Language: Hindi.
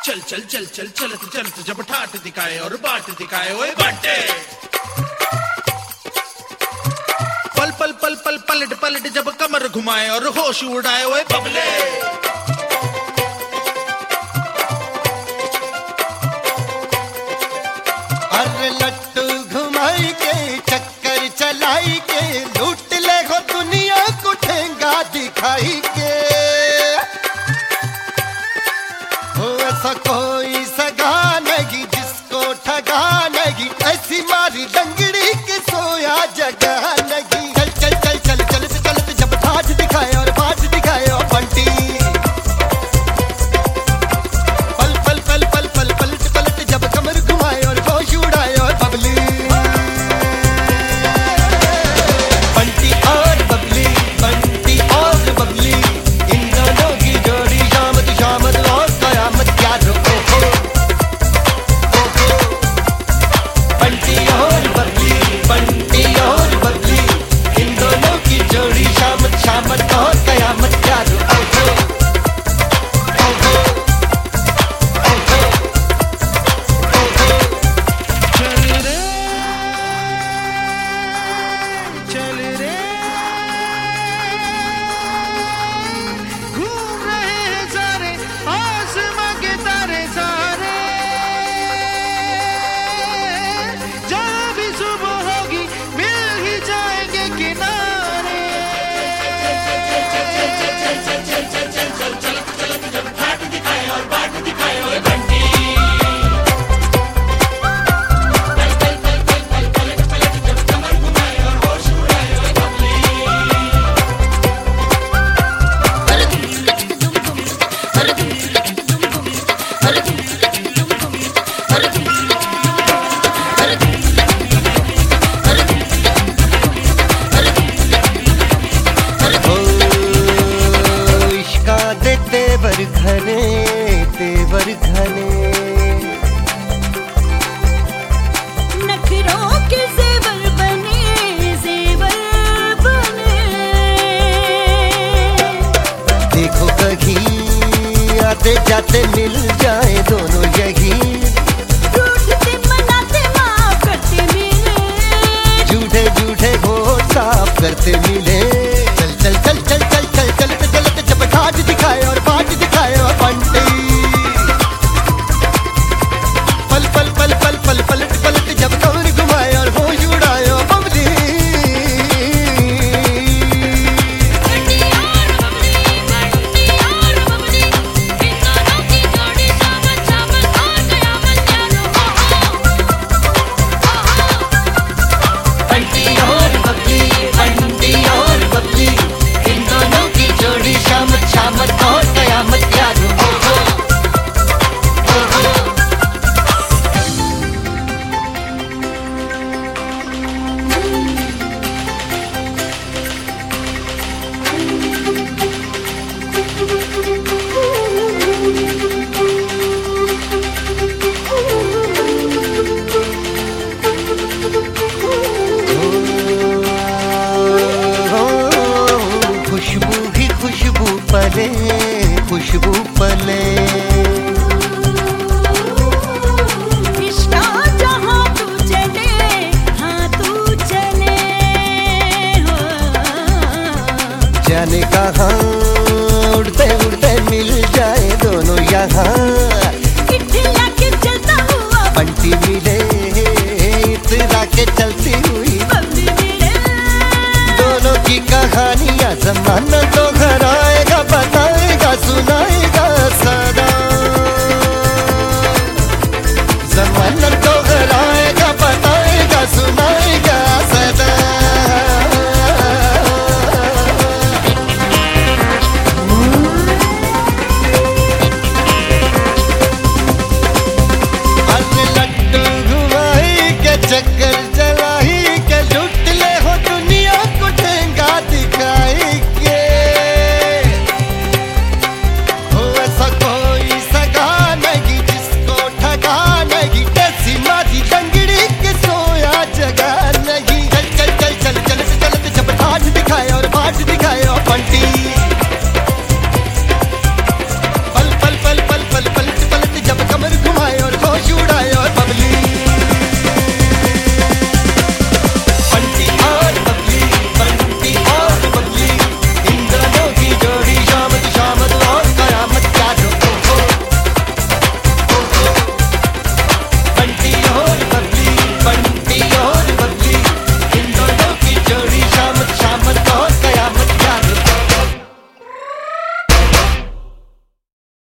चल चल चल चल चलत चलत जब ठाट दिखाए और बाट दिखाए ओए बाटे। पल पल पल पल पलट पलट जब कमर घुमाए और होश उड़ाए ओए बबले। अरे लट्टू घुमाई के चक्कर चलाई के लूट ले हो दुनिया को ठेंगा दिखाई के। हो ऐसा कोई सगा नहीं जिसको ठगा नहीं, ऐसी मारी लंगड़ी के सोया जगह नहीं। चल चल चल चल चलत चलत जब ठाठ दिखाए और बाट दिखाए और बंटी। पल पल पल पल पल पलट पलट जब कमर घुमाए और होश उड़ाए और बबली। बंटी और बबली, बंटी और बबली, इन दोनों की जोड़ी शामत शामत और कयामत क्या रुको हो। बंटी और बबली, बंटी और बबली, इन दोनों की जोड़ी शामत शामत और कयामत क्या रुको हो। चल रे चल रे घूम रहे हैं सारे आसमां के तारे सारे। जहाँ भी सुबह होगी मिल ही जाएंगे किनारे। इश्का दे तेवर घने तेवर घने। नखरों के ज़ेवर बने ज़ेवर बने। देखो कहीं आते जाते मिल जाए दोनों यही। रूठते मनाते माफ करते मिले। झूठे झूठे घोट साफ करते मिले। चल चल चल चल चल चल चलते चलते जब ठाठ दिखाए और बाट दिखाए और बंटी। पल पल पल पल पल पलट पलट जब कमर घुमाए और होश उड़ाए और बबली। बंटी और बबली, बंटी और बबली, इन दोनों की जोड़ी शामत शामत और कयामत क्या रुको हो। बंटी और बबली, बंटी और बबली, इन दोनों की जोड़ी शामत शामत और कयामत क्या रुको हो। खुशबू ही खुशबू पले खुशबू पले। इश्क़ जहाँ तू चले हाँ तू चले हो। जाने कहाँ उड़ते उड़ते मिल जाए दोनों यहाँ। इठला के चलता हुआ बंटी मिले इतरा के चलती हुई। बबली मिले। दोनों की कहानियाँ जमाना तो